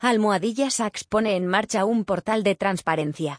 Sachs pone en marcha un portal de transparencia.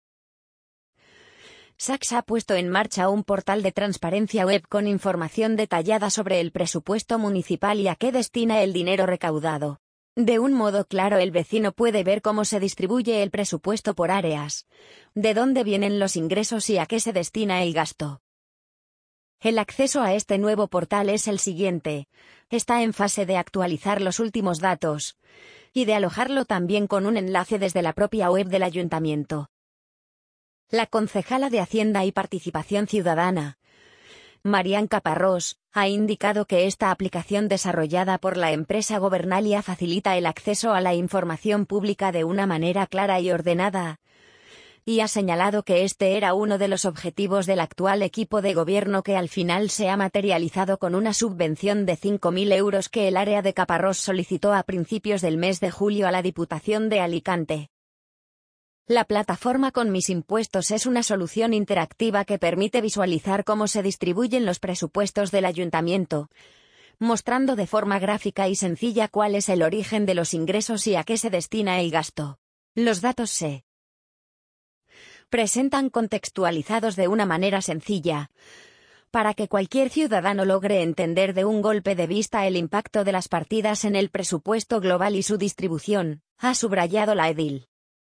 Sachs ha puesto en marcha un portal de transparencia web con información detallada sobre el presupuesto municipal y a qué destina el dinero recaudado. De un modo claro, el vecino puede ver cómo se distribuye el presupuesto por áreas, de dónde vienen los ingresos y a qué se destina el gasto. El acceso a este nuevo portal es el siguiente. Está en fase de actualizar los últimos datos y de alojarlo también con un enlace desde la propia web del ayuntamiento. La concejala de Hacienda y Participación Ciudadana, Marian Caparrós, ha indicado que esta aplicación desarrollada por la empresa Gobernalia facilita el acceso a la información pública de una manera clara y ordenada, y ha señalado que este era uno de los objetivos del actual equipo de gobierno, que al final se ha materializado con una subvención de 5.000 euros que el área de Caparrós solicitó a principios del mes de julio a la Diputación de Alicante. La plataforma Con Mis Impuestos es una solución interactiva que permite visualizar cómo se distribuyen los presupuestos del ayuntamiento, mostrando de forma gráfica y sencilla cuál es el origen de los ingresos y a qué se destina el gasto. Los datos se presentan contextualizados de una manera sencilla, para que cualquier ciudadano logre entender de un golpe de vista el impacto de las partidas en el presupuesto global y su distribución, ha subrayado la edil.